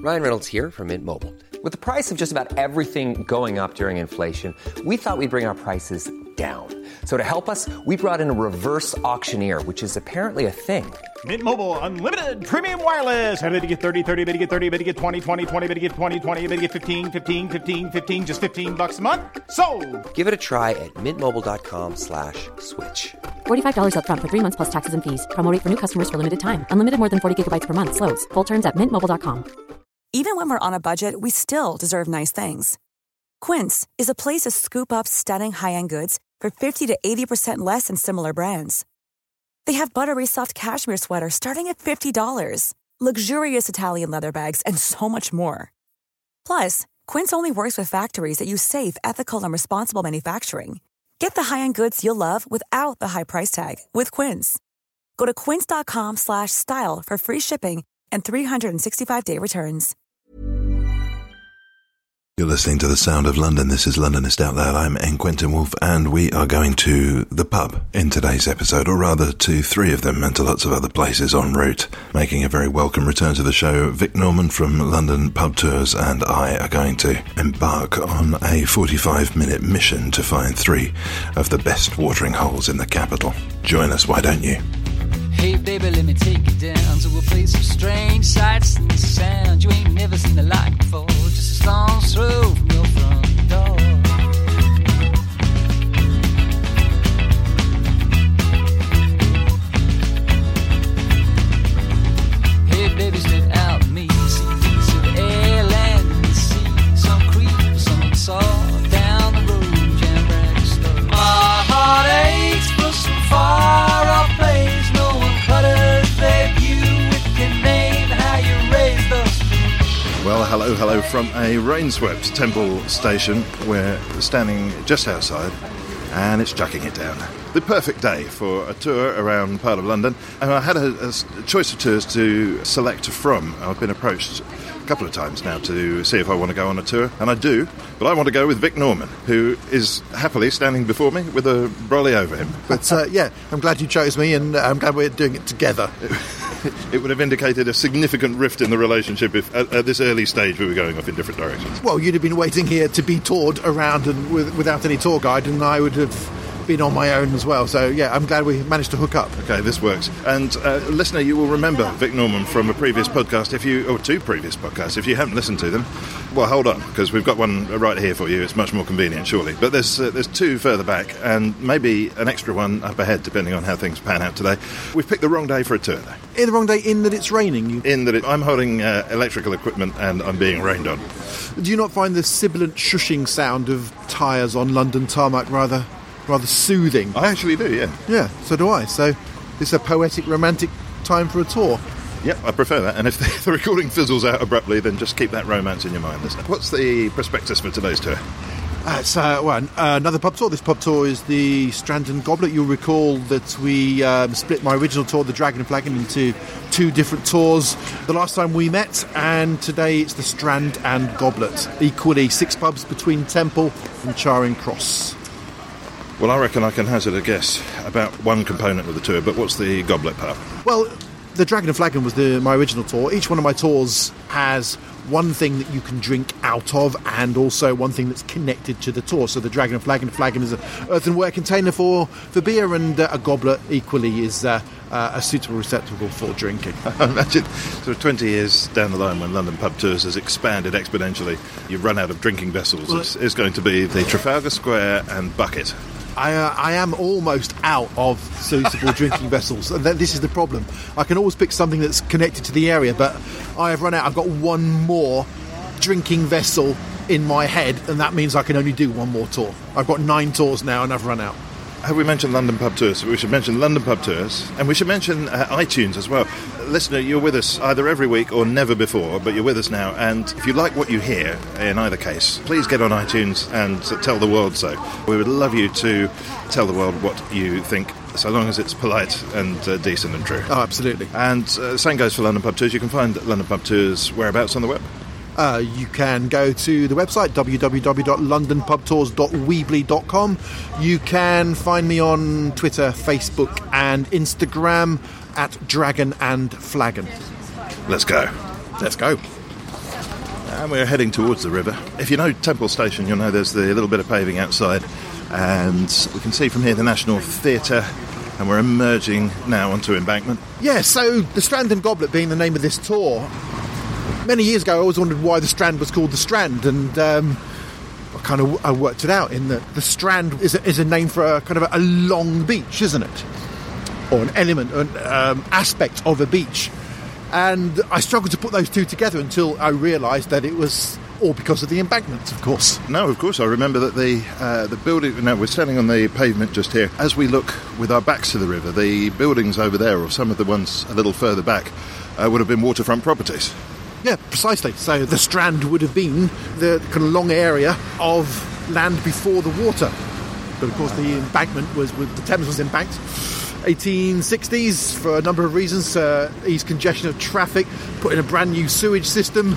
Ryan Reynolds here from Mint Mobile. With the price of just about everything going up during inflation, we thought we'd bring our prices down. So to help us, we brought in a reverse auctioneer, which is apparently a thing. Mint Mobile Unlimited Premium Wireless. How to get 30, 30, bit to get 30, bit to get 20, 20, 20, bit to get 20, 20, bit to get 15, 15, 15, 15, just $15 a month? Sold! Give it a try at mintmobile.com/switch. $45 up front for 3 months plus taxes and fees. Promo rate for new customers for limited time. Unlimited more than 40 gigabytes per month. Slows full terms at mintmobile.com. Even when we're on a budget, we still deserve nice things. Quince is a place to scoop up stunning high-end goods for 50 to 80% less than similar brands. They have buttery soft cashmere sweaters starting at $50, luxurious Italian leather bags, and so much more. Plus, Quince only works with factories that use safe, ethical, and responsible manufacturing. Get the high-end goods you'll love without the high price tag with Quince. Go to quince.com/style for free shipping and 365-day returns. You're listening to The Sound of London. This is Londonist Out Loud. I'm N. Quentin Woolf, and we are going to the pub in today's episode, or rather to 3 of them and to lots of other places en route. Making a very welcome return to the show, Vic Norman from London Pub Tours and I are going to embark on a 45-minute mission to find 3 of the best watering holes in the capital. Join us, why don't you? Hey baby, let me take you down to a place of strange sights and sounds you ain't never seen the like before. Just a stone's throw from your front door. Hey baby, step out with me, see the air, land and the sea. Some creep, some saw down the road, jam brand store. My heart aches for some far off place. Well, hello from a rain-swept Temple station. We're standing just outside and it's chucking it down. The perfect day for a tour around part of London. And I had a choice of tours to select from. I've been approached a couple of times now to see if I want to go on a tour, and I do, but I want to go with Vic Norman, who is happily standing before me with a brolly over him. But yeah, I'm glad you chose me, and I'm glad we're doing it together. It would have indicated a significant rift in the relationship if at this early stage we were going off in different directions. Well, you'd have been waiting here to be toured around and without any tour guide, and I would have been on my own as well. So yeah, I'm glad we managed to hook up. Okay, this works. And listener, you will remember Vic Norman from a previous podcast, or 2 previous podcasts. If you haven't listened to them, well, hold on, because we've got one right here for you. It's much more convenient, surely. But there's 2 further back, and maybe an extra one up ahead, depending on how things pan out today. We've picked the wrong day for a tour, though. In the wrong day, in that it's raining. In that I'm holding electrical equipment and I'm being rained on. Do you not find the sibilant shushing sound of tyres on London tarmac rather soothing? I actually do, yeah. Yeah, so do I. So it's a poetic, romantic time for a tour. Yep, I prefer that. And if the recording fizzles out abruptly, then just keep that romance in your mind, listener. What's the prospectus for today's tour? It's another pub tour. This pub tour is the Strand and Goblet. You'll recall that we split my original tour, the Dragon and Flagon, into 2 different tours the last time we met, and today it's the Strand and Goblet. Equally 6 pubs between Temple and Charing Cross. Well, I reckon I can hazard a guess about one component of the tour, but what's the Goblet pub? Well, the Dragon and Flagon was my original tour. Each one of my tours has one thing that you can drink out of and also one thing that's connected to the tour. So the Dragon and Flagon is an earthenware container for beer, and a goblet equally is a suitable receptacle for drinking. I imagine sort of 20 years down the line, when London Pub Tours has expanded exponentially, you've run out of drinking vessels. Well, it's going to be the Trafalgar Square and bucket. I am almost out of suitable drinking vessels, and this is the problem. I can always pick something that's connected to the area, but I have run out. I've got one more drinking vessel in my head, and that means I can only do one more tour. I've got 9 tours now, and I've run out. Have we mentioned London Pub Tours? We should mention London Pub Tours, and we should mention iTunes as well. Listener, you're with us either every week or never before, but you're with us now, and if you like what you hear, in either case, please get on iTunes and tell the world so. We would love you to tell the world what you think, so long as it's polite and decent and true. Oh, absolutely. And same goes for London Pub Tours. You can find London Pub Tours whereabouts on the web? You can go to the website www.londonpubtours.weebly.com. You can find me on Twitter, Facebook and Instagram at Dragon and Flagon. Let's go. Let's go. And we're heading towards the river. If you know Temple Station, you'll know there's the little bit of paving outside. And we can see from here the National Theatre. And we're emerging now onto Embankment. Yeah, so the Strand and Goblet being the name of this tour. Many years ago, I always wondered why the Strand was called the Strand, and I worked it out in that the Strand is a name for a kind of a long beach, isn't it? Or an element, an aspect of a beach. And I struggled to put those two together until I realised that it was all because of the embankment, of course. No, of course. I remember that the building... Now, we're standing on the pavement just here. As we look with our backs to the river, the buildings over there, or some of the ones a little further back, would have been waterfront properties. Yeah, precisely. So the Strand would have been the kind of long area of land before the water. But of course the embankment the Thames was embanked. 1860s for a number of reasons. Ease congestion of traffic, put in a brand new sewage system,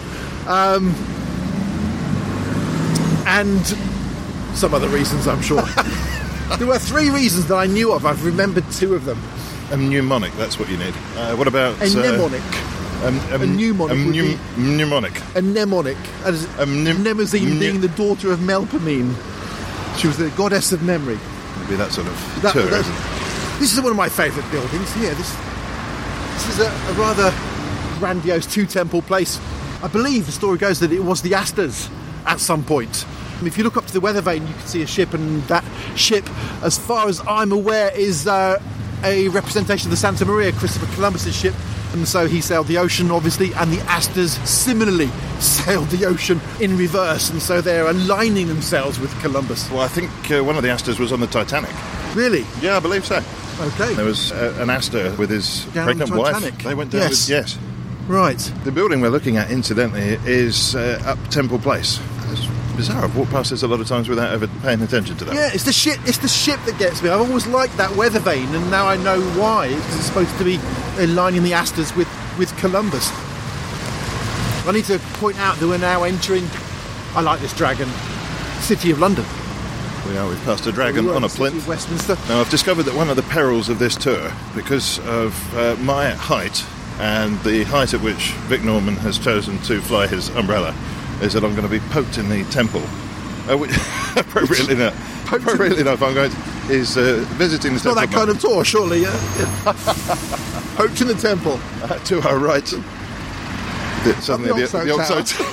and some other reasons, I'm sure. There were 3 reasons that I knew of. I've remembered 2 of them. A mnemonic, that's what you need. What about... A mnemonic. A mnemonic. Mnemonic. A mnemonic. Mnemosyne being the daughter of Melpomene. She was the goddess of memory. Maybe that sort of tour. This is one of my favourite buildings. Here, this is a rather grandiose 2-temple place. I believe the story goes that it was the Astors at some point. If you look up to the weather vane, you can see a ship, and that ship, as far as I'm aware, is a representation of the Santa Maria, Christopher Columbus's ship. And so he sailed the ocean, obviously, and the Astors similarly sailed the ocean in reverse, and so they're aligning themselves with Columbus. Well, I think one of the Astors was on the Titanic. Really? Yeah, I believe so. Okay. There was an Astor with his pregnant wife. They went down with... Yes. Right. The building we're looking at, incidentally, is up Temple Place. It's bizarre. I've walked past this a lot of times without ever paying attention to that. Yeah, it's the ship that gets me. I've always liked that weather vane, and now I know why. Because it's supposed to be aligning the Astors with Columbus. I need to point out that we're now entering, I like this dragon, City of London. We've passed a dragon on a plinth. Of Westminster. Now, I've discovered that one of the perils of this tour, because of my height and the height at which Vic Norman has chosen to fly his umbrella, is that I'm going to be poked in the temple. Appropriately enough, I'm going to... visiting the temple. Not that kind of tour, surely. Poked in the temple. To our right. Suddenly the old hotel.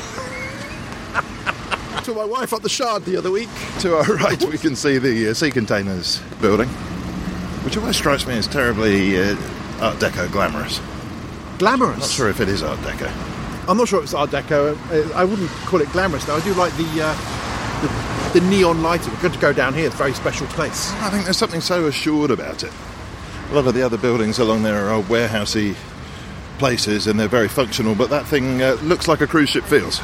To my wife up the Shard the other week. To our right, we can see the Sea Containers building, which always strikes me as terribly Art Deco glamorous. Glamorous? Not sure if it is Art Deco. I'm not sure it's Art Deco. I wouldn't call it glamorous, though. I do like the neon lighting. We're going to go down here. It's a very special place. I think there's something so assured about it. A lot of the other buildings along there are old warehousey places, and they're very functional, but that thing looks like a cruise ship feels.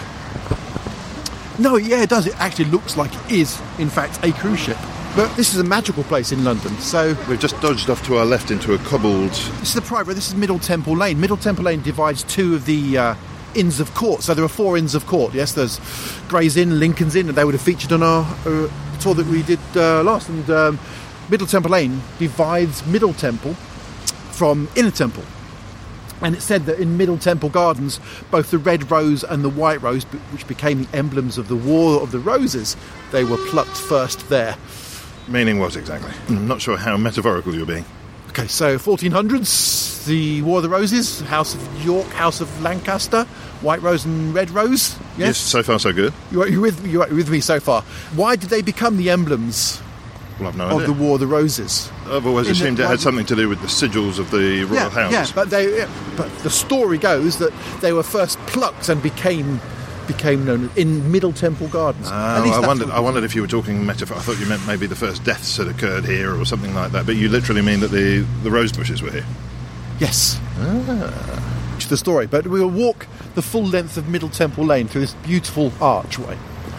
No, yeah, it does. It actually looks like it is, in fact, a cruise ship. But this is a magical place in London, so... We've just dodged off to our left into a cobbled... This is the private... This is Middle Temple Lane. Middle Temple Lane divides 2 of the Inns of Court. So there are 4 Inns of Court. Yes, there's Gray's Inn, Lincoln's Inn, and they would have featured on our tour that we did last. And Middle Temple Lane divides Middle Temple from Inner Temple. And it said that in Middle Temple Gardens, both the red rose and the white rose, which became the emblems of the War of the Roses, they were plucked first there. Meaning what exactly? I'm not sure how metaphorical you're being. Okay, so 1400s, the War of the Roses, House of York, House of Lancaster, white rose and red rose. Yes, so far so good. You're with me so far. Why did they become the emblems of the War of the Roses? I've always assumed it had something to do with the sigils of the royal house. Yeah, but the story goes that they were first plucked and became known in Middle Temple Gardens. I wondered if you were talking metaphor. I thought you meant maybe the first deaths had occurred here or something like that. But you literally mean that the rose bushes were here. Yes. Which is the story. But we will walk the full length of Middle Temple Lane through this beautiful archway.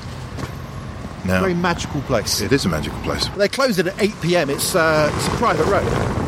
Now, very magical place. It is a magical place. They close it at 8 p.m. It's a private road.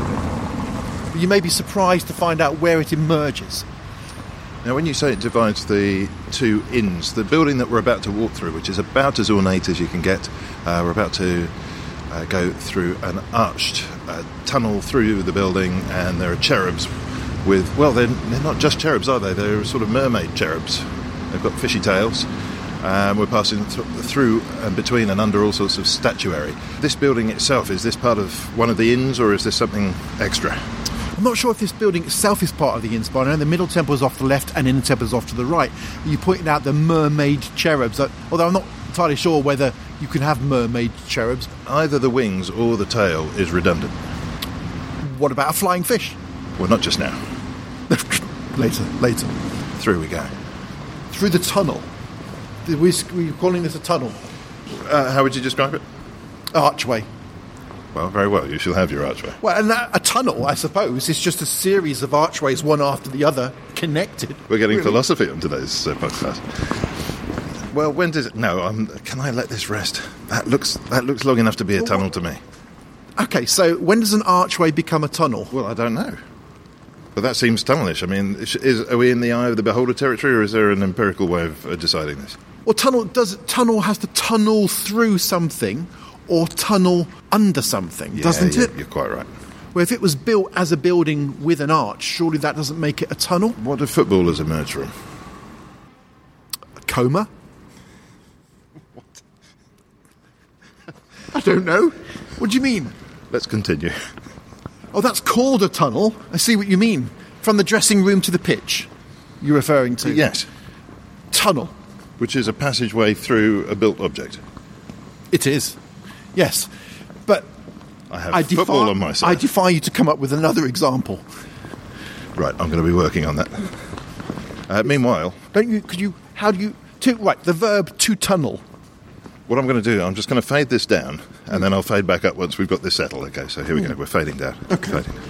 But you may be surprised to find out where it emerges. Now, when you say it divides the 2 inns, the building that we're about to walk through, which is about as ornate as you can get, we're about to go through an arched tunnel through the building, and there are cherubs with... Well, they're not just cherubs, are they? They're sort of mermaid cherubs. They've got fishy tails. We're passing through and between and under all sorts of statuary. This building itself, is this part of one of the inns, or is this something extra? I'm not sure if this building itself is part of the inn, but I know the Middle Temple is off the left and Inner Temple is off to the right. You pointed out the mermaid cherubs, although I'm not entirely sure whether you can have mermaid cherubs. Either the wings or the tail is redundant. What about a flying fish? Well, not just now. Later. Through we go. Through the tunnel. We're calling this a tunnel. How would you describe it? Archway. Well, very well. You shall have your archway. Well, and a tunnel, I suppose, is just a series of archways, one after the other, connected. We're getting philosophy on today's podcast. Well, when does it... No, can I let this rest? That looks long enough to be a tunnel to me. Okay, so when does an archway become a tunnel? Well, I don't know. But that seems tunnelish. I mean, are we in the eye of the beholder territory, or is there an empirical way of deciding this? Well, tunnel has to tunnel through something or tunnel under something, doesn't it? You're quite right. Well, if it was built as a building with an arch, surely that doesn't make it a tunnel? What do footballers emerge from? A coma? What? I don't know. What do you mean? Let's continue. Oh, that's called a tunnel. I see what you mean. From the dressing room to the pitch, you're referring to? Yes. Tunnel. Which is a passageway through a built object. It is. Yes. But I have football on my side. I defy you to come up with another example. Right, I'm going to be working on that. Meanwhile... the verb to tunnel. What I'm going to do, I'm just going to fade this down, and then I'll fade back up once we've got this settled. Okay, so here we go. We're fading down. Okay. Fading.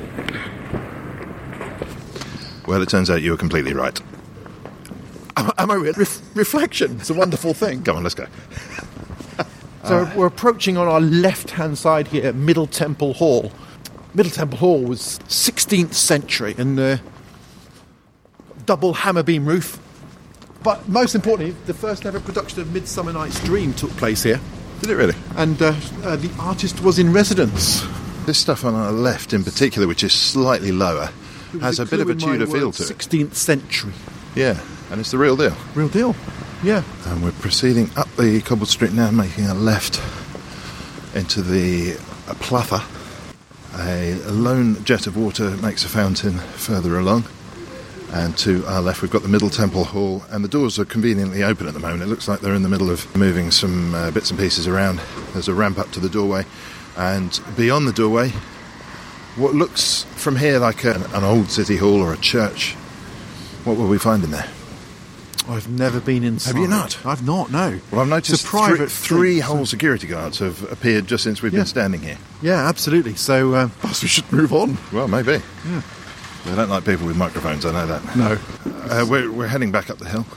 Well, it turns out you were completely right. Am I really? Reflection. It's a wonderful thing. Come on, let's go. So we're approaching on our left-hand side here, Middle Temple Hall. Middle Temple Hall was 16th century and double hammer beam roof. But most importantly, the first ever production of Midsummer Night's Dream took place here. Did it really? And the artist was in residence. This stuff on our left in particular, which is slightly lower, has a bit of a Tudor feel to it. 16th century. Yeah, and it's the real deal. Real deal, yeah. And we're proceeding up the cobbled street now, making a left into the Platha. A lone jet of water makes a fountain further along. And to our left, we've got the Middle Temple Hall, and the doors are conveniently open at the moment. It looks like they're in the middle of moving some bits and pieces around. There's a ramp up to the doorway, and beyond the doorway, what looks from here like an old city hall or a church. What will we find in there? I've never been inside. Have you not? I've not, no. Well, I've noticed three whole security guards have appeared just since we've been standing here. Yeah, absolutely. So perhaps we should move on. Well, maybe. Yeah. They don't like people with microphones, I know that. No. We're heading back up the hill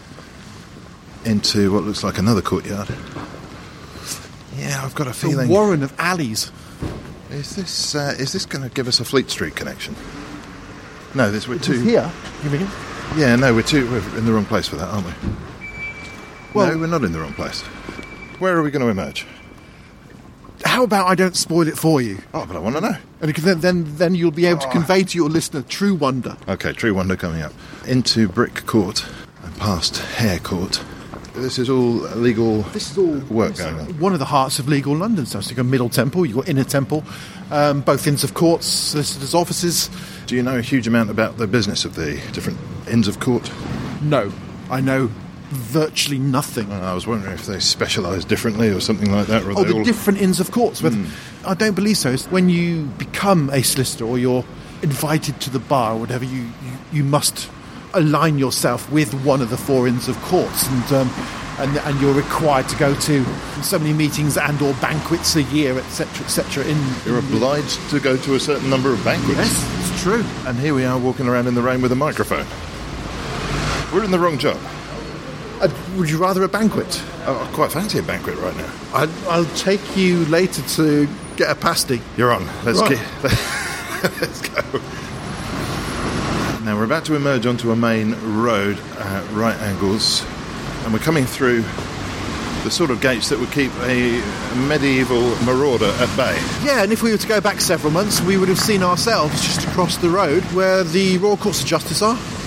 into what looks like another courtyard. Yeah, I've got a feeling... The warren of alleys. Is this going to give us a Fleet Street connection? No, we're too... Here, you mean? Yeah, no, we're in the wrong place for that, aren't we? Well, no, we're not in the wrong place. Where are we going to emerge? How about I don't spoil it for you? Oh, but I want to know. And then you'll be able to convey to your listener true wonder. Okay, true wonder coming up. Into Brick Court and past Hare Court. This is all legal work going on. One of the hearts of legal London. So you've got Middle Temple, you've got Inner Temple, both Inns of Courts, solicitors' offices. Do you know a huge amount about the business of the different Inns of Court? No, I know virtually nothing. I was wondering if they specialise differently or something like that. Or the different Inns of Courts. I don't believe so. It's when you become a solicitor or you're invited to the bar or whatever, you must align yourself with one of the four Inns of Courts, and you're required to go to so many meetings and or banquets a year, etc., etc. You're obliged to go to a certain number of banquets. Yes, it's true. And here we are walking around in the rain with a microphone. We're in the wrong job. Would you rather a banquet? I quite fancy a banquet right now. I'll take you later to get a pasty. You're on. Let's go. Now we're about to emerge onto a main road at right angles, and we're coming through the sort of gates that would keep a medieval marauder at bay. Yeah, and if we were to go back several months, we would have seen ourselves just across the road where the Royal Courts of Justice are.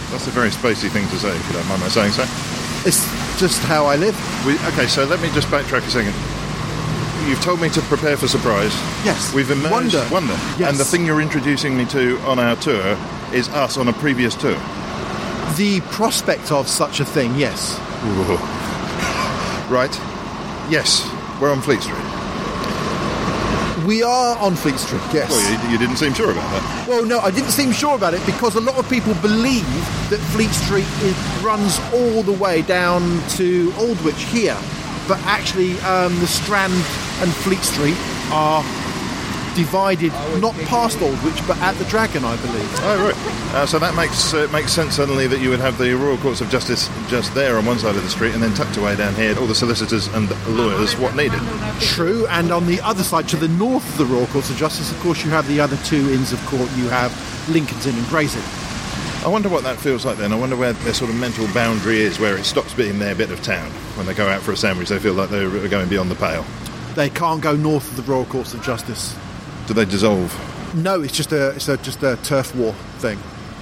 That's a very spacey thing to say, if you don't mind my saying so. It's just how I live. Okay, so let me just backtrack a second. You've told me to prepare for surprise. Yes. We've emerged... Wonder. Yes. And the thing you're introducing me to on our tour is us on a previous tour. The prospect of such a thing, yes. Ooh. Right. Yes, we're on Fleet Street. We are on Fleet Street, yes. Well, you didn't seem sure about that. Well, no, I didn't seem sure about it because a lot of people believe that Fleet Street runs all the way down to Aldwych here. But actually, the Strand and Fleet Street are divided, not past Aldwych, but at the Dragon, I believe. Oh, right. So that makes sense suddenly that you would have the Royal Courts of Justice just there on one side of the street and then tucked away down here, all the solicitors and lawyers, what needed. True, and on the other side, to the north of the Royal Courts of Justice, of course, you have the other two Inns of Court. You have Lincoln's Inn and Gray's Inn. I wonder what that feels like then. I wonder where their sort of mental boundary is, where it stops being their bit of town. When they go out for a sandwich, they feel like they're going beyond the pale. They can't go north of the Royal Courts of Justice. Do they dissolve? No, it's just a turf war thing.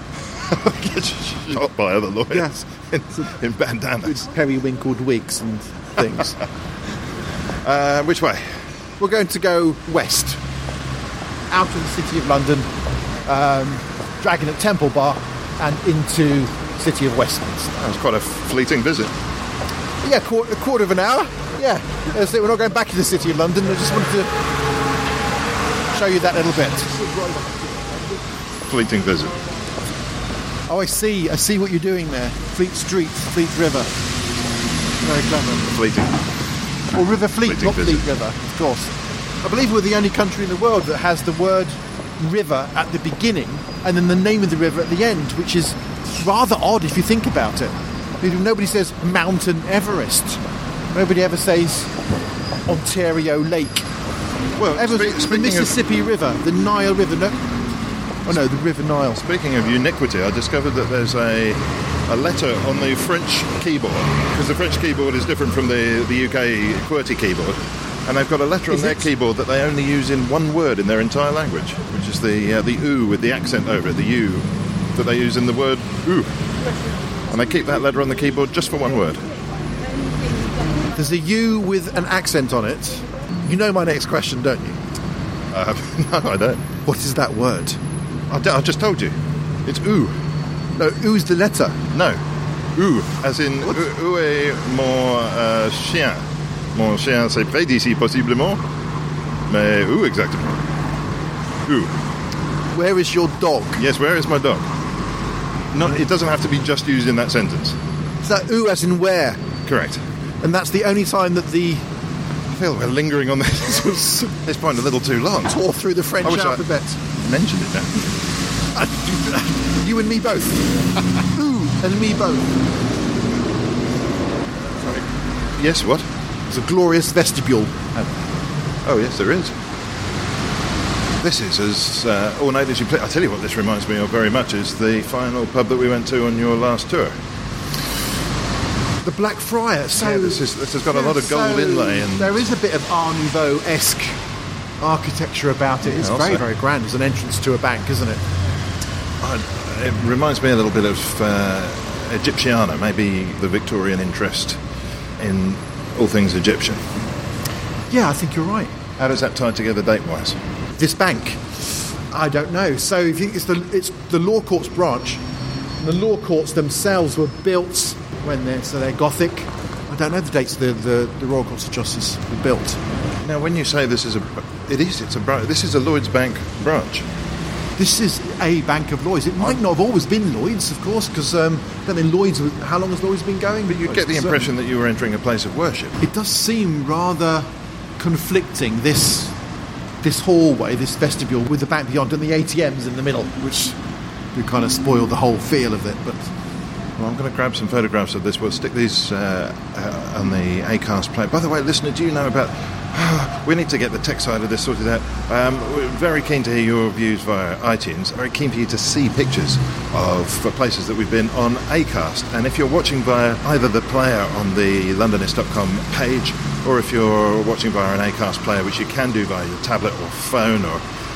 Shot by other lawyers. Yes. in bandanas. With periwinkled wigs and things. Which way? We're going to go west. Out of the City of London, Dragon at Temple Bar, and into City of Westminster. That was quite a fleeting visit. Yeah, a quarter of an hour. Yeah. So we're not going back to the City of London. I just wanted to show you that little bit. Fleeting visit. Oh, I see what you're doing there. Fleet Street, Fleet River. Very clever. Fleeting. Or River Fleet, Fleeting not visit. Fleet River, of course. I believe we're the only country in the world that has the word river at the beginning and then the name of the river at the end, which is rather odd if you think about it. Nobody says Mountain Everest. Nobody ever says Ontario Lake. Well, the Mississippi River, the Nile River. No, the River Nile. Speaking of uniquity, I discovered that there's a letter on the French keyboard, because the French keyboard is different from the UK QWERTY keyboard, and they've got a letter on their keyboard that they only use in one word in their entire language, which is the oo with the accent over it, the U that they use in the word ooh. And they keep that letter on the keyboard just for one word. There's a U with an accent on it. You know my next question, don't you? No, I don't. What is that word? I just told you. It's oo. No, oo's the letter. No. Oo, as in où est mon chien? Mon chien s'est près d'ici possiblement. Mais où exactement? Où. Where is your dog? Yes, where is my dog? It doesn't have to be just used in that sentence. Is that oo as in where? Correct. And that's the only time that the... I feel we're lingering on this point a little too long. Tore through the French alphabet. Mentioned it now. You and me both. Ooh, and me both. Sorry. Yes, what? It's a glorious vestibule. Oh, yes, there is. This is as ornate as you play. I tell you what this reminds me of very much is the final pub that we went to on your last tour. The Black Friar. So yeah, this has got a lot of gold inlay. And there is a bit of Art Nouveau-esque architecture about it. It's very, very grand. It's an entrance to a bank, isn't it? It reminds me a little bit of Egyptiana, maybe the Victorian interest in all things Egyptian. Yeah, I think you're right. How does that tie together date-wise? This bank? I don't know. So if you think it's the Law Courts branch. The Law Courts themselves were built when they're Gothic. I don't know the dates the Royal Courts of Justice were built. Now, when you say this is this is a Lloyds Bank branch. This is a Bank of Lloyds. It might not have always been Lloyds, of course, because how long has Lloyds been going? But you get the impression that you were entering a place of worship. It does seem rather conflicting, this hallway, this vestibule, with the bank beyond and the ATMs in the middle, which would kind of spoil the whole feel of it. But well, I'm going to grab some photographs of this. We'll stick these on the Acast plate. By the way, listener, do you know about... we need to get the tech side of this sorted out. We're very keen to hear your views via iTunes. Very keen for you to see pictures of places that we've been on Acast. And if you're watching via either the player on the Londonist.com page, or if you're watching via an Acast player, which you can do via your tablet or phone or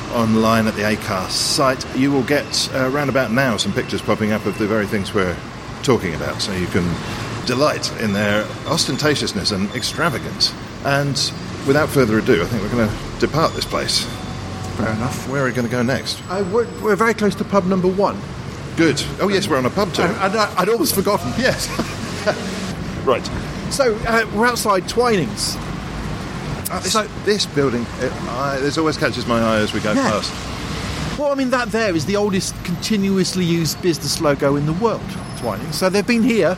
online at the Acast site, you will get around about now some pictures popping up of the very things we're talking about, so you can delight in their ostentatiousness and extravagance. And without further ado, I think we're going to depart this place. Fair enough. Where are we going to go next? We're very close to pub number 1. Good. Oh yes, we're on a pub tour. I'd almost forgotten. Yes. Right. So we're outside Twinings. This building, this always catches my eye as we go past. Well, I mean, that there is the oldest continuously used business logo in the world, Twinings. So they've been here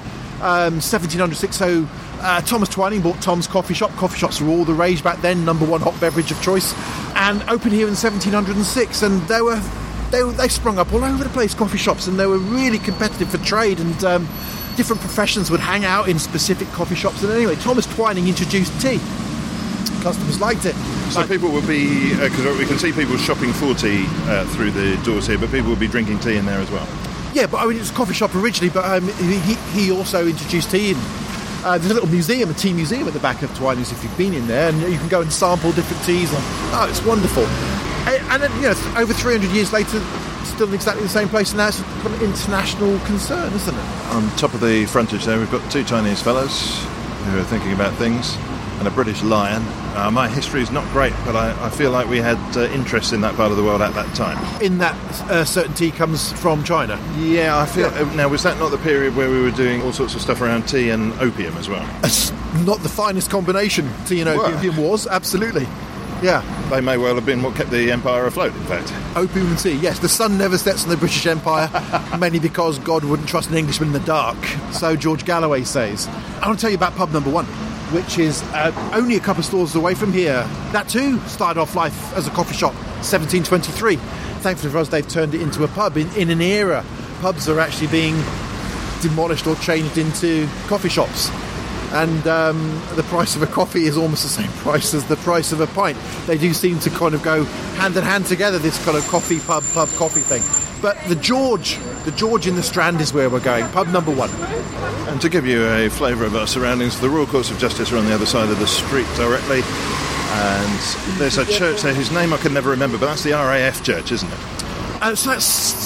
1706. So Thomas Twining bought Tom's Coffee Shop. Coffee shops were all the rage back then, number 1 hot beverage of choice, and opened here in 1706. And they sprung up all over the place, coffee shops, and they were really competitive for trade, and different professions would hang out in specific coffee shops. And anyway, Thomas Twining introduced tea. Customers liked it. So people would be, because we can see people shopping for tea through the doors here, but people would be drinking tea in there as well. Yeah, but I mean, it was a coffee shop originally, but he also introduced tea. There's a little museum, a tea museum at the back of Twinings if you've been in there, and you can go and sample different teas. It's wonderful. And then, over 300 years later, still in exactly the same place, and now it's an international concern, isn't it? On top of the frontage there, we've got 2 Chinese fellows who are thinking about things, and a British lion. My history is not great, but I feel like we had interest in that part of the world at that time. In that certain tea comes from China? Yeah, I feel... Now, was that not the period where we were doing all sorts of stuff around tea and opium as well? It's not the finest combination, tea and opium was, absolutely. Yeah. They may well have been what kept the empire afloat, in fact. Opium and tea, yes. The sun never sets on the British Empire, mainly because God wouldn't trust an Englishman in the dark. So George Galloway says. I want to tell you about pub number 1, which is only a couple of stores away from here. That too started off life as a coffee shop, 1723. Thankfully for us, they've turned it into a pub in an era. Pubs are actually being demolished or changed into coffee shops. And the price of a coffee is almost the same price as the price of a pint. They do seem to kind of go hand in hand together, this kind of coffee, pub, coffee thing. But the George in the Strand is where we're going, pub number 1. And to give you a flavour of our surroundings, the Royal Courts of Justice are on the other side of the street directly. And there's a church there whose name I can never remember, but that's the RAF church, isn't it? That's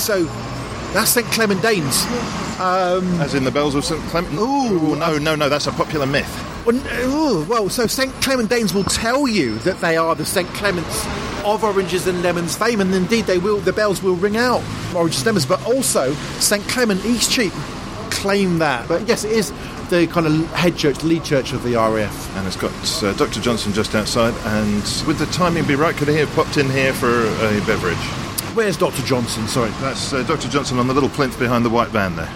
St Clement Danes. As in the bells of St Clement? Ooh, no, that's a popular myth. Well, so St Clement Danes will tell you that they are the St Clements of Oranges and Lemons fame, and indeed the bells will ring out Oranges and Lemons, but also St Clement Eastcheap claim that. But yes, it is the kind of head church, the lead church of the RAF. And it's got Dr. Johnson just outside, and would the timing be right? Could he have popped in here for a beverage? Where's Dr. Johnson? Sorry. That's Dr. Johnson on the little plinth behind the white van there.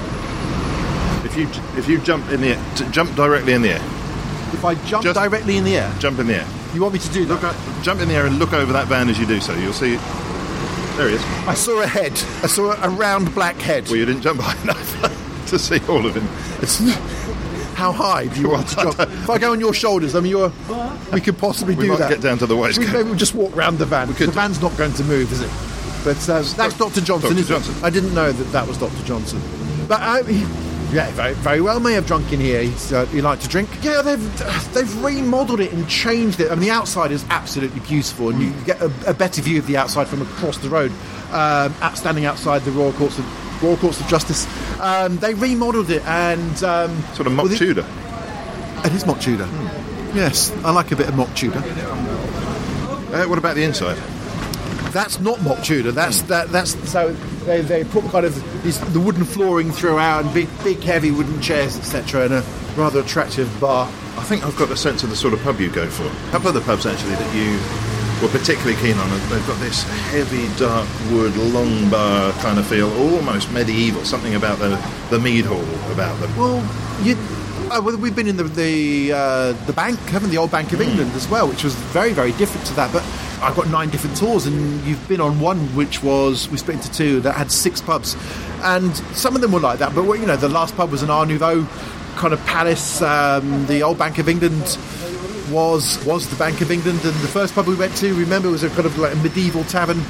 If you jump in the air, jump directly in the air. If I jump directly in the air? Jump in the air. You want me to do that? Jump in the air and look over that van as you do so. You'll see... There he is. I saw a head. I saw a round black head. Well, you didn't jump high enough to see all of him. How high do you want to jump? If I go on your shoulders, I mean, we could possibly do that. We might get down to the waistcoat. Maybe we'll just walk round the van. The van's not going to move, is it? But that's Dr. Johnson, Dr. isn't Johnson. it? I didn't know that was Dr. Johnson. But yeah, very, very well may have drunk in here. You like to drink? Yeah, they've remodelled it and changed it. I mean, the outside is absolutely beautiful, and you get a better view of the outside from across the road, standing outside the Royal Courts of Justice. They remodelled it and sort of mock Tudor. It is mock Tudor. Yes, I like a bit of mock Tudor. What about the inside? That's not mock Tudor. That's so they put kind of the wooden flooring throughout and big heavy wooden chairs, etc., and a rather attractive bar. I think I've got a sense of the sort of pub you go for. A couple of the pubs actually that you were particularly keen on, they've got this heavy dark wood long bar kind of feel, almost medieval. Something about the mead hall about them. Well, we've been in the bank, haven't the old Bank of England as well, which was very, very different to that. But I've got 9 different tours, and you've been on one which was, we split into 2, that had 6 pubs, and some of them were like that. But the last pub was an Art Nouveau kind of palace. The old Bank of England was the Bank of England, and the first pub we went to, remember, was a kind of like a medieval tavern.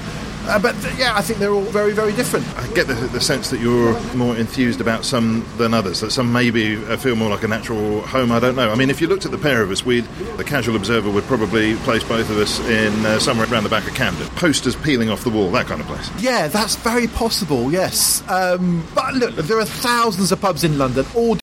I think they're all very, very different. I get the sense that you're more enthused about some than others, that some maybe feel more like a natural home, I don't know. I mean, if you looked at the pair of us, the casual observer would probably place both of us in somewhere around the back of Camden. Posters peeling off the wall, that kind of place. Yeah, that's very possible, yes. But look, there are thousands of pubs in London, all...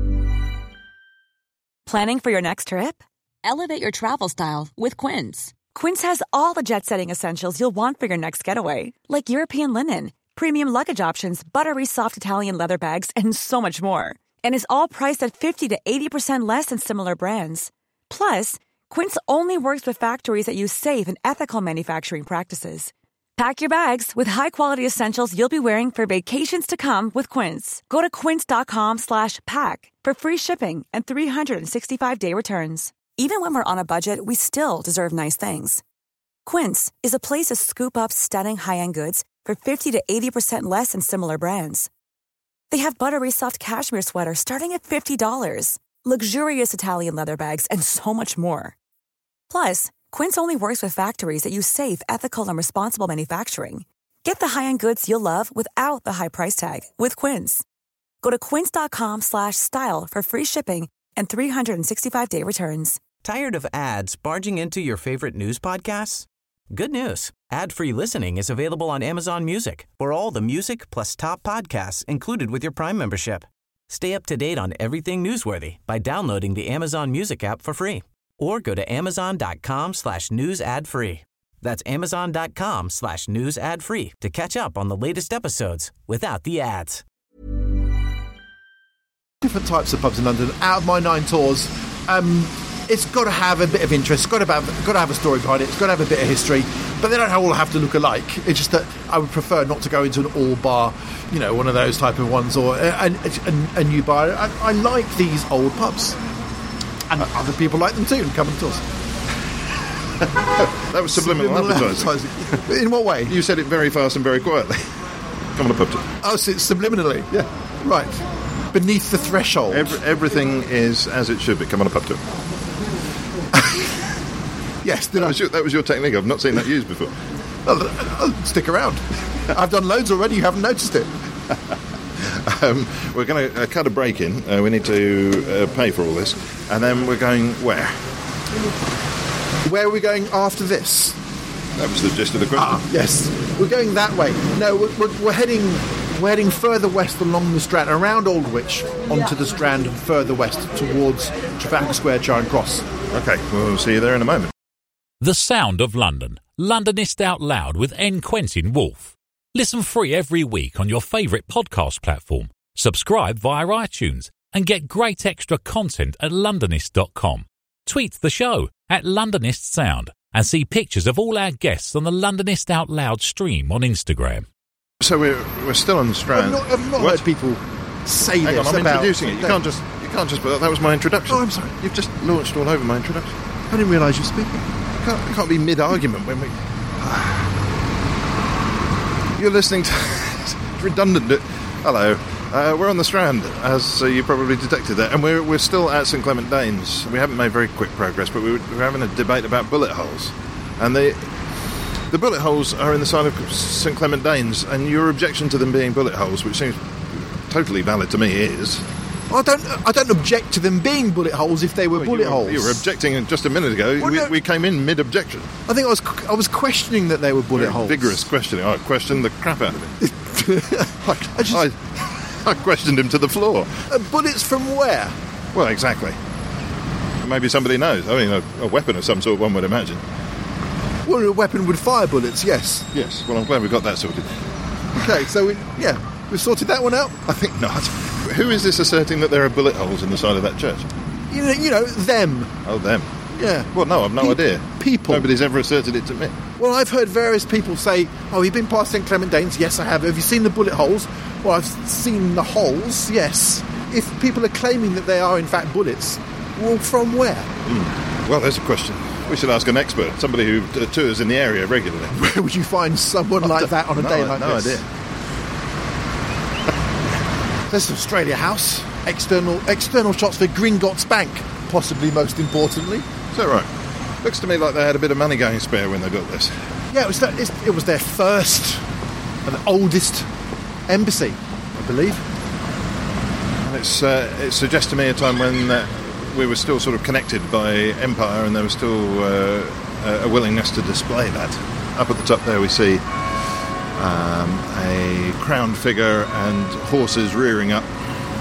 Planning for your next trip? Elevate your travel style with Quince. Quince has all the jet-setting essentials you'll want for your next getaway, like European linen, premium luggage options, buttery soft Italian leather bags, and so much more. And is all priced at 50 to 80% less than similar brands. Plus, Quince only works with factories that use safe and ethical manufacturing practices. Pack your bags with high-quality essentials you'll be wearing for vacations to come with Quince. Go to quince.com/pack for free shipping and 365-day returns. Even when we're on a budget, we still deserve nice things. Quince is a place to scoop up stunning high-end goods for 50 to 80% less than similar brands. They have buttery soft cashmere sweaters starting at $50, luxurious Italian leather bags, and so much more. Plus, Quince only works with factories that use safe, ethical, and responsible manufacturing. Get the high-end goods you'll love without the high price tag with Quince. Go to quince.com/style for free shipping and 365-day returns. Tired of ads barging into your favorite news podcasts? Good news. Ad-free listening is available on Amazon Music for all the music plus top podcasts included with your Prime membership. Stay up to date on everything newsworthy by downloading the Amazon Music app for free. Or go to amazon.com/news ad free. That's amazon.com/news ad free to catch up on the latest episodes without the ads. Different types of pubs in London. Out of my 9 tours, it's got to have a bit of interest. It's got to have a story behind it. It's got to have a bit of history. But they don't all have to look alike. It's just that I would prefer not to go into an all bar, one of those type of ones, or a new bar. I like these old pubs. And other people like them too, and come and tours. That was subliminal advertising. In what way? You said it very fast and very quietly. Come on a pub tour. Oh, so it's subliminally? Yeah. Right. Beneath the threshold. Everything is as it should be. Come on a pub tour. Yes. That was your technique. I've not seen that used before. I'll stick around. I've done loads already. You haven't noticed it. We're going to cut a break in. We need to pay for all this. And then we're going where? Where are we going after this? That was the gist of the question. Yes. We're going that way. No, we're heading further west along the Strand, around Aldwych, onto the Strand and further west towards Trafalgar Square, Charing Cross. OK, we'll see you there in a moment. The Sound of London. Londonist Out Loud with N. Quentin Woolf. Listen free every week on your favourite podcast platform. Subscribe via iTunes and get great extra content at londonist.com. Tweet the show at Londonist Sound and see pictures of all our guests on the Londonist Out Loud stream on Instagram. So we're still on the Strand. I've not heard people say Hang this on, I'm about... introducing it. You can't just... That was my introduction. Oh, I'm sorry. You've just launched all over my introduction. I didn't realise you were speaking. You can't be mid-argument when we... You're listening to... It's redundant. Hello. We're on the Strand, as you probably detected there, and we're still at St Clement Danes. We haven't made very quick progress, but we're having a debate about bullet holes. And the bullet holes are in the side of St Clement Danes, and your objection to them being bullet holes, which seems totally valid to me, is... I don't object to them being bullet holes if they were bullet holes. You were objecting just a minute ago. Well, we came in mid-objection. I think I was questioning that they were bullet holes. Vigorous questioning. I questioned the crap out of it. I questioned him to the floor. Bullets from where? Well, exactly. Maybe somebody knows. I mean, a weapon of some sort, one would imagine. Well, a weapon would fire bullets, yes. Yes, well, I'm glad we got that sorted. Okay, so we've sorted that one out? I think not. Who is this asserting that there are bullet holes in the side of that church? You know, them. Oh, them. Yeah. Well, no, I've no idea. People. Nobody's ever asserted it to me. Well, I've heard various people say, oh, you've been past St Clement Danes? Yes, I have. Have you seen the bullet holes? Well, I've seen the holes, yes. If people are claiming that they are, in fact, bullets, well, from where? Well, there's a question. We should ask an expert, somebody who tours in the area regularly. Where would you find someone like that on a day like this? No idea. There's Australia House. External shots for Gringotts Bank, possibly most importantly. Is that right? Looks to me like they had a bit of money going spare when they built this. Yeah, it was their first and oldest embassy, I believe. And it suggests to me a time when we were still sort of connected by empire, and there was still a willingness to display that. Up at the top there we see a crowned figure and horses rearing up.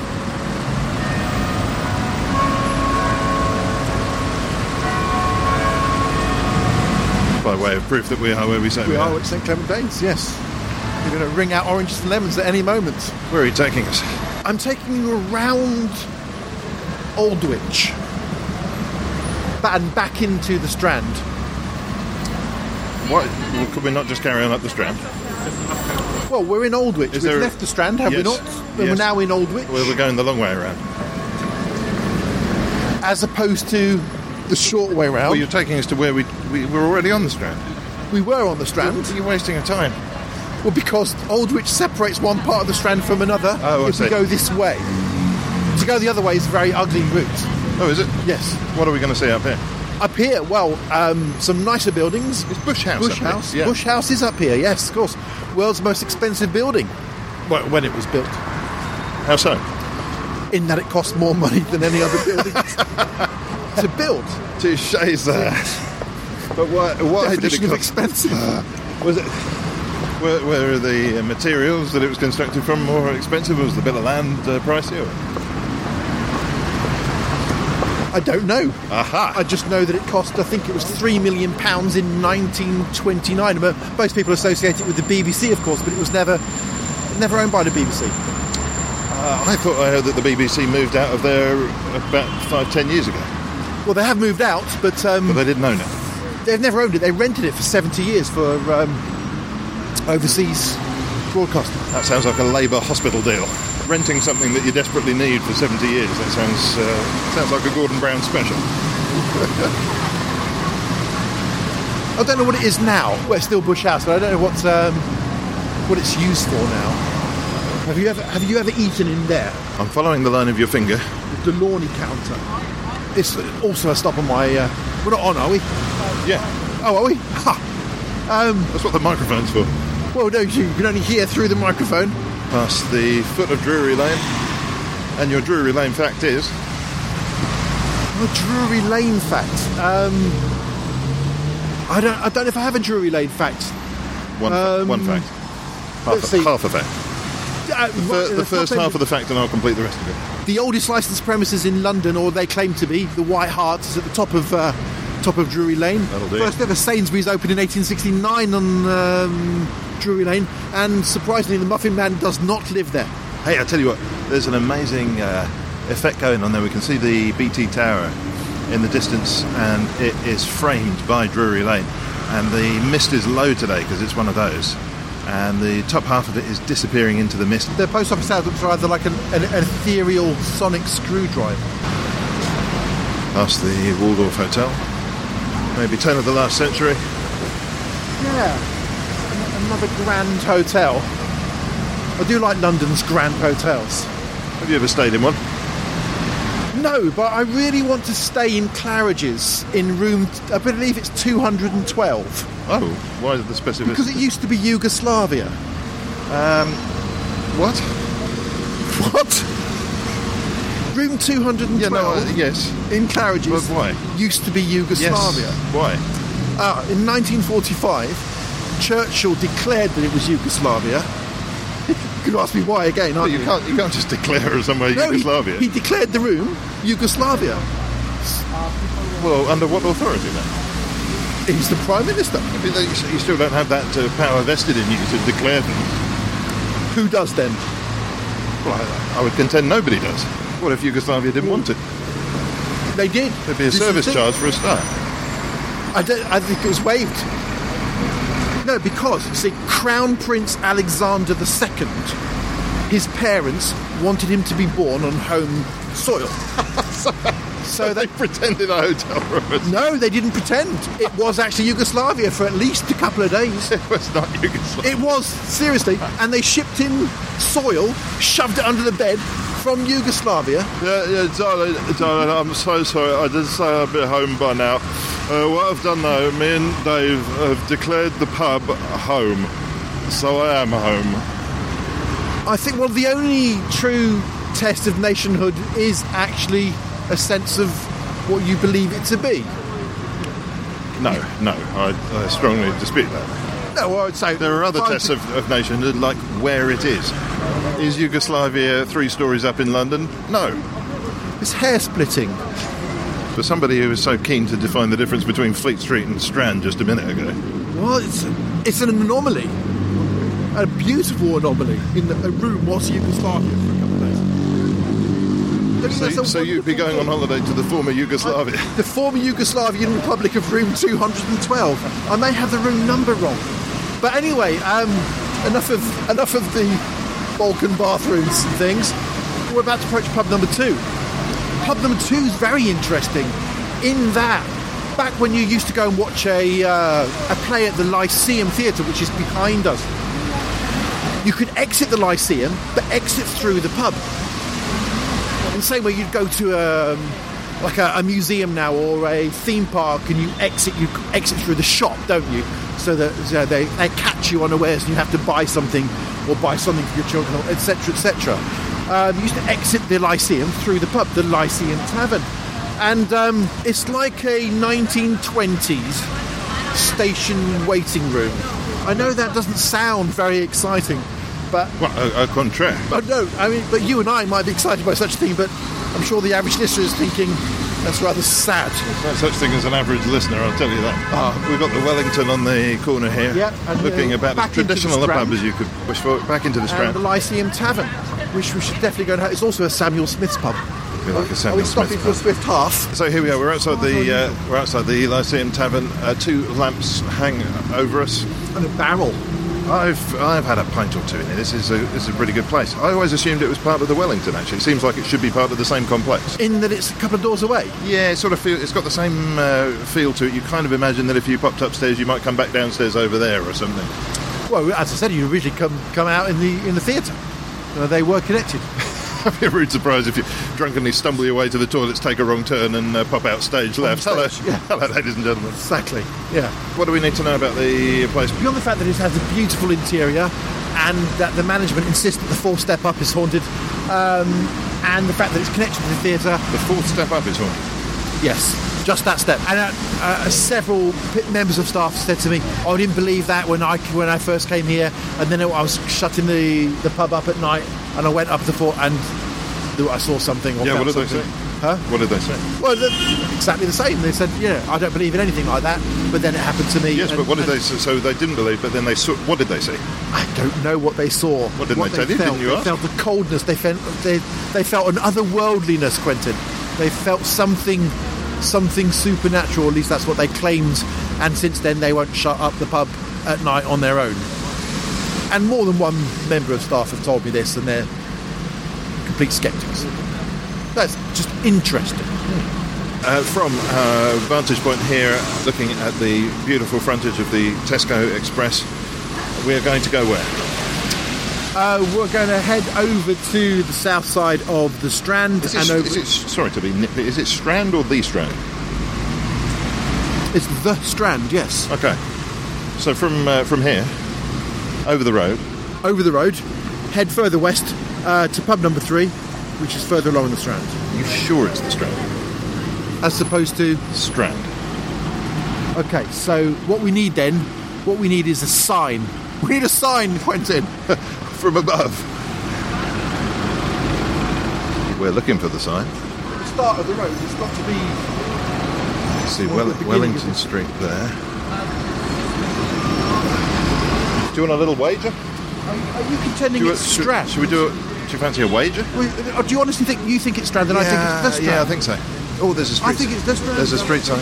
By way of proof that we are where we say we are at St Clement Danes, yes. We're going to ring out oranges and lemons at any moment. Where are you taking us? I'm taking you around Aldwych and back into the Strand. What? Well, could we not just carry on up the Strand? Well, we're in Aldwych. We've left the Strand, have we not? We're now in Aldwych. Well, we're going the long way around. As opposed to the short way round. Well, you're taking us to where we were already on the Strand. We were on the Strand. You're wasting your time. Well, because Aldwych separates one part of the Strand from another. If we go this way. To go the other way is a very ugly route. Oh, is it? Yes. What are we going to see up here? Up here, well, some nicer buildings. It's Bush House. Bush House. Yeah. Bush House is up here, yes, of course. World's most expensive building. Well, when it was built. How so? In that it cost more money than any other building to build. Touché that. But why did it cost? Expensive? Was it? Were the materials that it was constructed from more expensive? Was the bit of land pricier? I don't know. Aha! I just know that it cost, I think it was £3 million in 1929. Most people associate it with the BBC, of course, but it was never owned by the BBC. I thought I heard that the BBC moved out of there about 5-10 years ago. Well, they have moved out, but they didn't own it. They've never owned it. They rented it for 70 years for overseas broadcasting. That sounds like a Labour hospital deal. Renting something that you desperately need for 70 years. That sounds like a Gordon Brown special. I don't know what it is now. Well, it's still Bush House, but I don't know what it's used for now. Have you ever eaten in there? I'm following the line of your finger. The Delaunay counter. It's also a stop on my... we're not on, are we? Yeah. Oh, are we? Ha! That's what the microphone's for. Well, no, you can only hear through the microphone. Past the foot of Drury Lane. And your Drury Lane fact is? The Drury Lane fact? I don't know if I have a Drury Lane fact. One fact. Half a fact. The first half of the fact, and I'll complete the rest of it. The oldest licensed premises in London, or they claim to be, the White Hart, is at the top of Drury Lane. That'll do. First ever Sainsbury's opened in 1869 on Drury Lane, and surprisingly, the Muffin Man does not live there. Hey, I tell you what, there's an amazing effect going on there. We can see the BT Tower in the distance, and it is framed by Drury Lane. And the mist is low today because it's one of those. And the top half of it is disappearing into the mist. The post office house looks rather like an ethereal sonic screwdriver. Past the Waldorf Hotel. Maybe turn of the last century. Yeah. Another grand hotel. I do like London's grand hotels. Have you ever stayed in one? No, but I really want to stay in Claridge's in room, I believe it's 212. Oh, why the specificity? Because it used to be Yugoslavia. What? What? Room 212? Yeah, no, yes. In Claridge's. But why? Used to be Yugoslavia. Yes. Why? In 1945, Churchill declared that it was Yugoslavia. You could ask me why again, aren't you? You can't just declare somewhere Yugoslavia. He declared the room Yugoslavia. Well, under what authority then? He's the Prime Minister. You still don't have that power vested in you to declare things. Who does then? Well, I would contend nobody does. What if Yugoslavia didn't want it? They did. There'd be a service charge for a start. I think it was waived. No, because, see, Crown Prince Alexander II, his parents wanted him to be born on home soil. So they pretended a hotel room. No, they didn't pretend. It was actually Yugoslavia for at least a couple of days. It was not Yugoslavia. It was, seriously. And they shipped in soil, shoved it under the bed from Yugoslavia. Yeah, darling, I'm so sorry. I did say I'd be home by now. What I've done now, me and Dave have declared the pub home. So I am home. I think, well, the only true test of nationhood is actually a sense of what you believe it to be. No, I strongly dispute that. No, I'd say there are other tests of nationhood, like where it is. Is Yugoslavia 3 stories up in London? No. It's hair-splitting. For somebody who was so keen to define the difference between Fleet Street and Strand just a minute ago. Well, it's an anomaly. A beautiful anomaly. In a room was Yugoslavia for a couple of days. So you'd be going on holiday to the former Yugoslavia? The former Yugoslavian Republic of room 212. I may have the room number wrong. But anyway, enough of the Balkan bathrooms and things. We're about to approach pub number 2. Pub number 2 is very interesting in that back when you used to go and watch a play at the Lyceum Theatre, which is behind us, you could exit the Lyceum, but exit through the pub. In the same way you'd go to a museum now or a theme park, and you exit through the shop, don't you? So that they catch you unawares and you have to buy something or buy something for your children, etc., etc. You used to exit the Lyceum through the pub, the Lyceum Tavern. And it's like a 1920s station waiting room. I know that doesn't sound very exciting, but... Well, au contraire. No, I mean, but you and I might be excited by such a thing, but I'm sure the average listener is thinking, that's rather sad. There's no such thing as an average listener, I'll tell you that. We've got the Wellington on the corner here, and looking about as traditional a pub as you could wish for, back into the Strand. And the Lyceum Tavern, which we should definitely go and have. It's also a Samuel Smith's pub. Like a Samuel Smith's stopping for a swift half? So here we are. We're outside the Lyceum Tavern. 2 lamps hang over us. And a barrel. I've had a pint or two in here. This is a pretty good place. I always assumed it was part of the Wellington. Actually, it seems like it should be part of the same complex. In that it's a couple of doors away. Yeah, it's got the same feel to it. You kind of imagine that if you popped upstairs, you might come back downstairs over there or something. Well, as I said, you originally come out in the theatre. They were connected. It'd be a rude surprise if you drunkenly stumble your way to the toilets, take a wrong turn and pop out stage left. Hello, ladies and gentlemen. Exactly, yeah. What do we need to know about the place? Beyond the fact that it has a beautiful interior and that the management insists that the 4th step up is haunted, and the fact that it's connected to the theatre. The 4th step up is haunted? Yes, just that step. And several members of staff said to me, I didn't believe that when I first came here, and then I was shutting the pub up at night, and I went up the 4th and I saw something. Or what did something. they say? Huh? What did they say? Well, exactly the same. They said, I don't believe in anything like that, but then it happened to me. Yes, but what did they say? So they didn't believe, but then they saw... What did they say? I don't know what they saw. What didn't they tell you? Didn't you ask? They felt the coldness. They felt an otherworldliness, Quentin. They felt something supernatural, at least that's what they claimed, and since then they won't shut up the pub at night on their own. And more than one member of staff have told me this, and they're complete sceptics. That's just interesting. From our vantage point here, looking at the beautiful frontage of the Tesco Express, we're going to go where? We're going to head over to the south side of the Strand. Sorry to be nippy, is it Strand or the Strand? It's the Strand, yes. Okay. So from here, over the road, head further west to pub number 3, which is further along the Strand. Are you sure it's the Strand? As opposed to? Strand. Okay, so what we need is a sign. We need a sign, Quentin. From above. We're looking for the sign. The start of the road, it's got to be... See, Wellington Street there. Do you want a little wager? Are you contending it's Strand? Should we do it? Do you fancy a wager? Do you honestly think it's Strand and I think it's the Strand? Yeah, I think so. Oh, there's a street. I think it's the Strand. There's a street sign.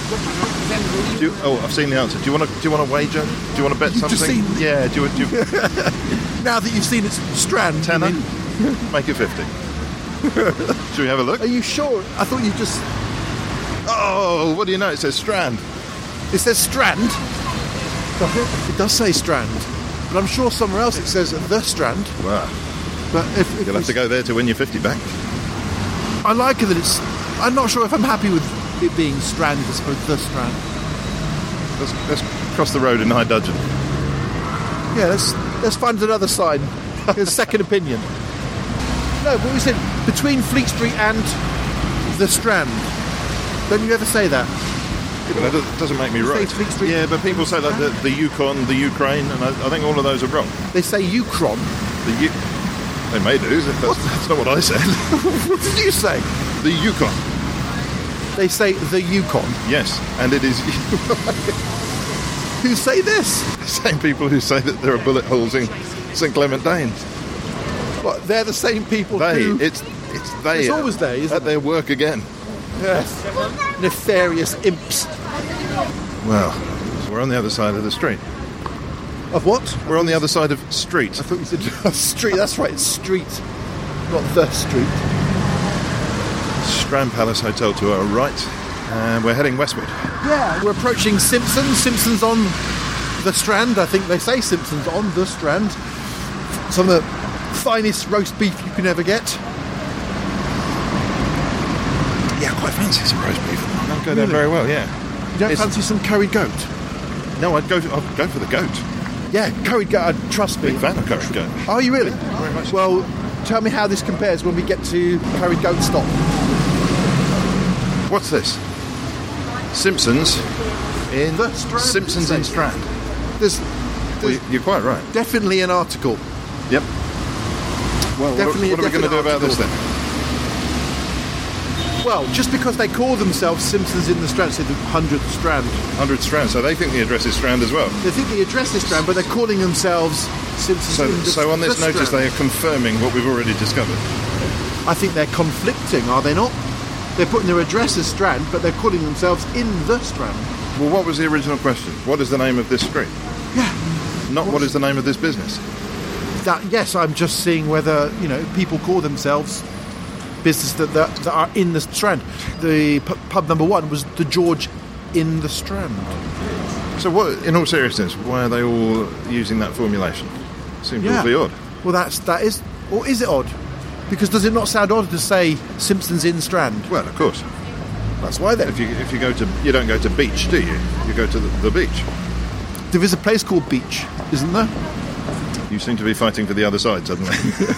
I've seen the answer. Do you want to wager? Do you want to bet something? Yeah. Do you Now that you've seen it's Strand, tenner, make it 50. Should we have a look? Are you sure? I thought you just... Oh, what do you know? It says Strand. It says Strand. It does say Strand. But I'm sure somewhere else it says The Strand. Wow. But if You'll have to go there to win your 50 back. I like it that it's... I'm not sure if I'm happy with it being Strand as opposed to The Strand. Let's cross the road in High Dudgeon. Yeah, let's find another sign. A second opinion. No, but we said between Fleet Street and The Strand. Don't you ever say that? Well, that doesn't make me right. Fleet Street. Yeah, but people say like the Yukon, the Ukraine, and I think all of those are wrong. They say Yukon. They may do. That's not what I said. What did you say? The Yukon. They say the Yukon. Yes, and it is. Who say this? The same people who say that there are bullet holes in St Clement Danes. What? They're the same people who... It's they. It's always they, isn't it? At their work again. Yes. Nefarious imps. Well, we're on the other side of the street. Of what? We're on the other side of street. I thought you said street. That's right, it's street, not the street. Strand Palace Hotel to our right, and we're heading westward. Yeah, we're approaching Simpsons. Simpsons on the Strand. I think they say Simpsons on the Strand. Some of the finest roast beef you can ever get. Yeah, I quite fancy some roast beef. That'll go down very well. Yeah. You don't fancy some curried goat? No, I'd go for the goat. Yeah, curried goat. Trust me. Big fan of curried goat. Are you really? Very much. Well, tell me how this compares when we get to curried goat stop. What's this? Simpsons in The Strand. Simpsons in Strand. There's You're quite right. definitely an article. Yep. Well, Definitely what a are we going to do definite about this then? Well, just because they call themselves Simpsons in the Strand, say the 100th Strand. 100 Strand, so they think the address is Strand as well. They think the address is Strand, but they're calling themselves Simpsons in the So on this the notice Strand. they are confirming what we've already discovered. I think they're conflicting, are they not? They're putting their address as Strand, but they're calling themselves in the Strand. Well, what was the original question? What is the name of this street? Yeah. Not what is the name of this business? Yes, I'm just seeing whether, people call themselves business that are in the Strand. The pub number one was the George in the Strand. So what, in all seriousness, why are they all using that formulation? Seems awfully odd. Well, that is, or is it odd? Because does it not sound odd to say Simpsons in Strand? Well, of course. That's why then. If you go to, you don't go to beach, do you? You go to the beach. There is a place called Beach, isn't there? You seem to be fighting for the other side suddenly.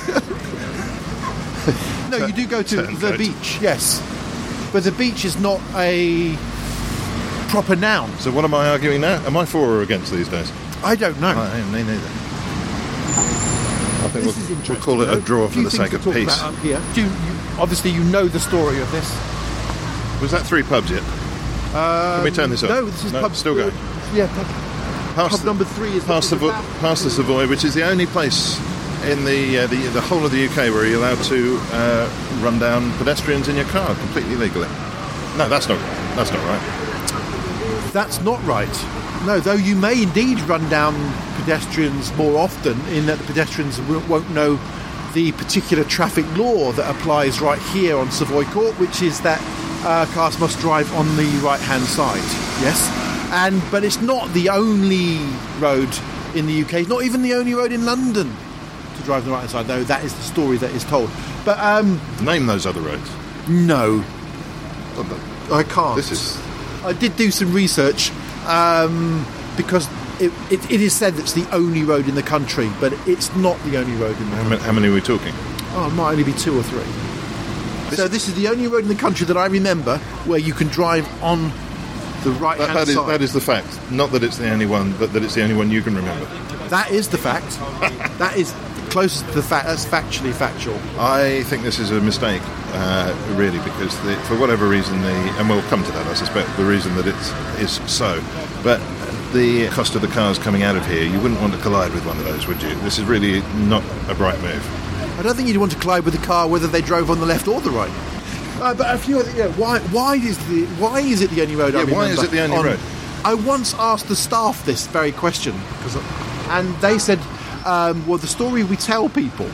No, you do go to the Turncoat. beach, yes. But the beach is not a proper noun. So what am I arguing now? Am I for or against these days? I don't know. I am, me neither. I think This is we'll interesting. call it a draw for Few the things sake to of talk peace. about up here. Obviously, you know the story of this. Was that 3 pubs yet? Can we turn this off? No, this is pub. Still going. Yeah, Past pub number 3 is past the Savoy, which is the only place in the whole of the UK where you're allowed to run down pedestrians in your car completely legally. No, that's not right. That's not right. No, though you may indeed run down pedestrians more often, in that the pedestrians won't know the particular traffic law that applies right here on Savoy Court, which is that cars must drive on the right-hand side. Yes, but it's not the only road in the UK. It's not even the only road in London to drive on the right-hand side, though that is the story that is told. But Name those other roads. no, I can't. I did do some research because it is said that it's the only road in the country, but it's not the only road in the country. How many are we talking? Oh, it might only be 2 or 3. So this is the only road in the country that I remember where you can drive on the right-hand side. That is the fact. Not that it's the only one, but that it's the only one you can remember. That is the fact. That is closest to the fact. That's factually factual. I think this is a mistake, really, because for whatever reason, and we'll come to that, I suspect, the reason that it is so, but the cost of the cars coming out of here, you wouldn't want to collide with one of those, would you? This is really not a bright move. I don't think you'd want to collide with the car whether they drove on the left or the right. But a few other, why is it the only road? I remember? Why is it the only road? I once asked the staff this very question, and they said, well, the story we tell people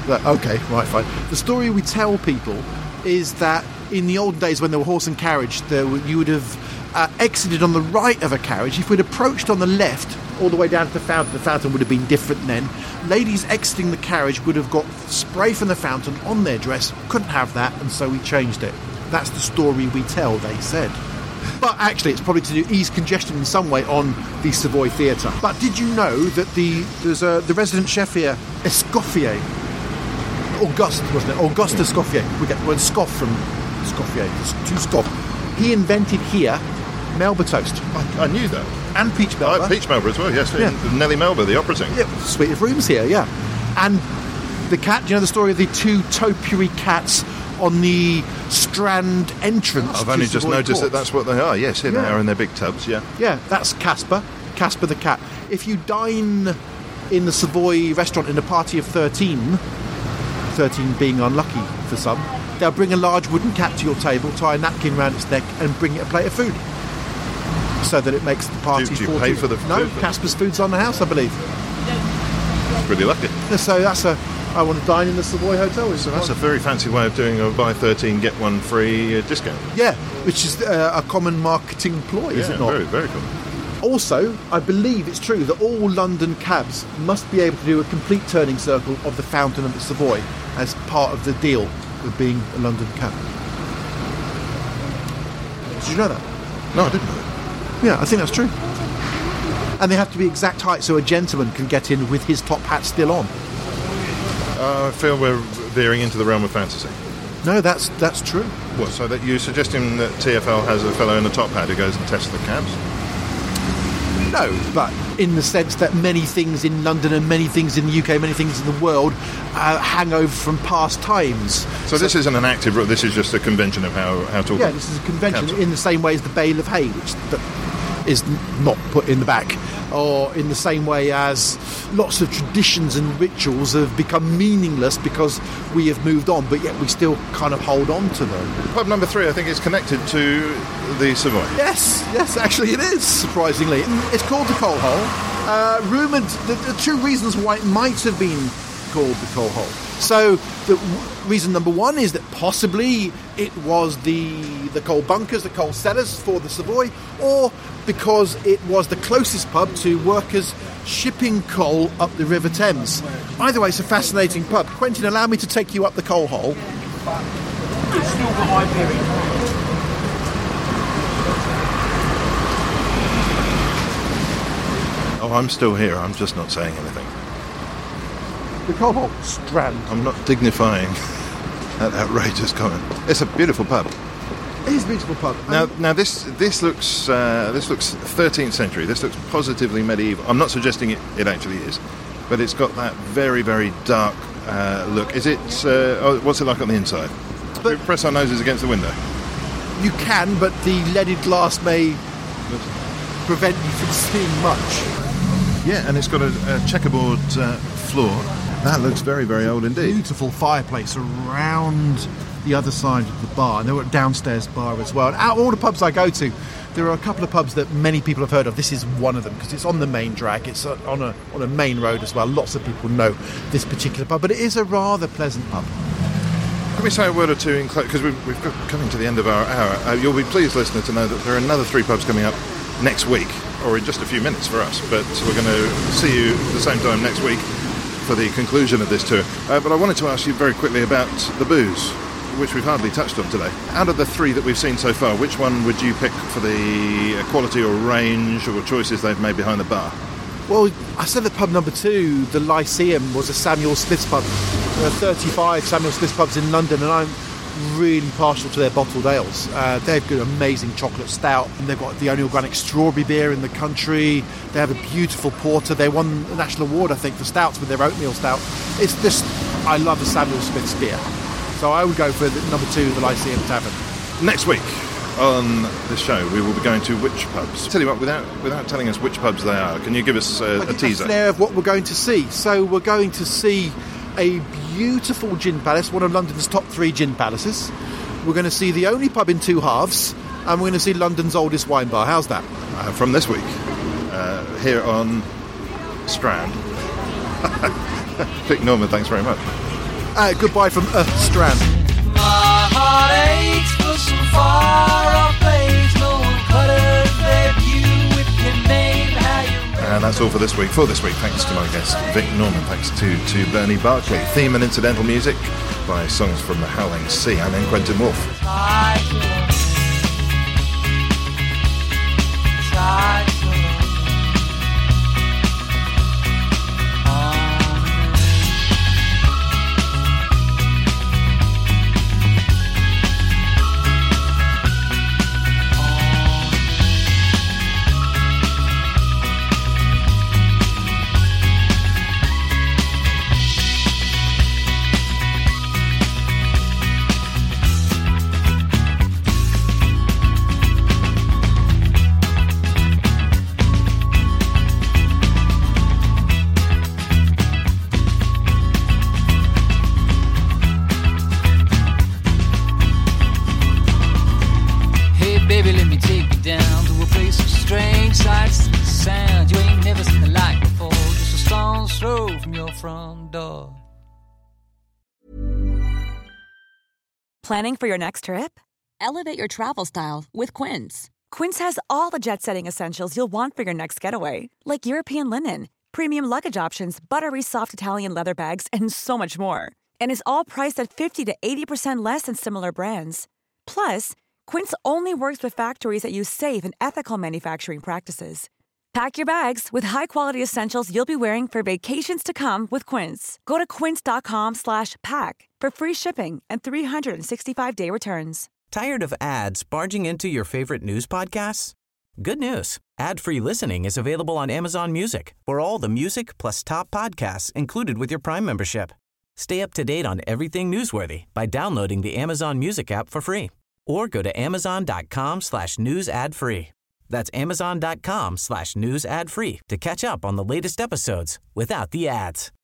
Okay, right, fine. The story we tell people is that in the old days when there were horse and carriage, you would have exited on the right of a carriage. If we'd approached on the left all the way down to the fountain would have been different then. Ladies exiting the carriage would have got spray from the fountain on their dress. Couldn't have that, and so we changed it. That's the story we tell, they said. But actually, it's probably to ease congestion in some way on the Savoy Theatre. But did you know that there's the resident chef here, Escoffier, Auguste, wasn't it? Auguste Escoffier. We get the word scoff from Escoffier. To scoff. He invented here Melba toast. I knew that. And peach Melba. Peach Melba as well, yes. Yeah. Nellie Melba, the opera singer. Yeah, suite of rooms here, yeah. And the cat, do you know the story of the two topiary cats on the Strand entrance? I've only just noticed that that's what they are. Yes, here they are in their big tubs, yeah. Yeah, that's Casper the cat. If you dine in the Savoy restaurant in a party of 13 being unlucky for some, they'll bring a large wooden cat to your table, tie a napkin around its neck and bring it a plate of food, so that it makes the party 14. Do you pay for the food? No, Casper's food's on the house, I believe. Pretty lucky. So that's I want to dine in the Savoy Hotel. So that's a very fancy way of doing a buy 13, get one free discount. Yeah, which is a common marketing ploy, is it not? Very, very cool. Also, I believe it's true that all London cabs must be able to do a complete turning circle of the fountain of the Savoy as part of the deal with being a London cab. Did you know that? No, I didn't know that. Yeah, I think that's true. And they have to be exact height so a gentleman can get in with his top hat still on. I feel we're veering into the realm of fantasy. No, that's true. What, so that you're suggesting that TfL has a fellow in a top hat who goes and tests the cabs? No, but in the sense that many things in London and many things in the UK, many things in the world hang over from past times. So this isn't an active rule, this is just a convention of how to... Yeah, this is a convention in the same way as the Bale of Hay, which is not put in the back, or in the same way as lots of traditions and rituals have become meaningless because we have moved on, but yet we still kind of hold on to them. Pub number 3, I think, is connected to the Savoy. Yes, actually it is, surprisingly. It's called the Coal Hole. Rumoured, the two reasons why it might have been called the Coal Hole. So the reason number 1 is that possibly it was the coal bunkers, the coal cellars for the Savoy, or because it was the closest pub to workers shipping coal up the River Thames. Either way, it's a fascinating pub. Quentin, allow me to take you up the Coal Hole. It's still got my period. Oh, I'm still here, I'm just not saying anything. The Coal Hole, Strand. I'm not dignifying that outrageous comment. It's a beautiful pub. It is a beautiful pub. Now this looks 13th century. This looks positively medieval. I'm not suggesting it actually is, but it's got that very, very dark look. Is it? What's it like on the inside? But we press our noses against the window. You can, but the leaded glass may prevent you from seeing much. Yeah, and it's got a checkerboard floor. That looks very, very old indeed. Beautiful fireplace around the other side of the bar, and there were a downstairs bar as well. And out of all the pubs I go to, there are a couple of pubs that many people have heard of. This is one of them because it's on the main drag. It's on a main road as well. Lots of people know this particular pub, but it is a rather pleasant pub. Can we say a word or two, because we've got coming to the end of our hour. You'll be pleased, listener, to know that there are another 3 pubs coming up next week, or in just a few minutes for us, but we're going to see you at the same time next week for the conclusion of this tour. But I wanted to ask you very quickly about the booze, which we've hardly touched on today. Out of the 3 that we've seen so far, which one would you pick for the quality or range or choices they've made behind the bar? Well, I said that pub number 2, the Lyceum, was a Samuel Smith's pub. There are 35 Samuel Smith's pubs in London, and I'm really partial to their bottled ales. They've got amazing chocolate stout, and they've got the only organic strawberry beer in the country. They have a beautiful porter. They won the national award, I think, for stouts with their oatmeal stout. It's just, I love the Samuel Smith's beer. So I would go for number 2, the Lyceum Tavern. Next week on this show, we will be going to which pubs? Tell you what, without telling us which pubs they are, can you give us a teaser? A flare of what we're going to see. So we're going to see a beautiful gin palace, one of London's top 3 gin palaces. We're going to see the only pub in 2 halves, and we're going to see London's oldest wine bar. How's that? From this week, here on Strand. Vic Norman, thanks very much. Goodbye from Earth Strand. My heart aches for some far-off place. No one could have led you with your name. How you And that's all for this week. Thanks to my guest Vic Norman. Thanks to Bernie Barclay. Theme and incidental music by Songs from the Howling Sea. I'm N. Quentin Wolfe. tried to love me. Tried to love me. Baby, let me take you down to a place of strange sights and sounds. You ain't never seen the like before. Just a stone's throw from your front door. Planning for your next trip? Elevate your travel style with Quince. Quince has all the jet-setting essentials you'll want for your next getaway, like European linen, premium luggage options, buttery soft Italian leather bags, and so much more. And is all priced at 50 to 80% less than similar brands. Plus, Quince only works with factories that use safe and ethical manufacturing practices. Pack your bags with high-quality essentials you'll be wearing for vacations to come with Quince. Go to quince.com/pack for free shipping and 365-day returns. Tired of ads barging into your favorite news podcasts? Good news. Ad-free listening is available on Amazon Music for all the music plus top podcasts included with your Prime membership. Stay up to date on everything newsworthy by downloading the Amazon Music app for free. Or go to amazon.com/news ad free. That's amazon.com/news ad free to catch up on the latest episodes without the ads.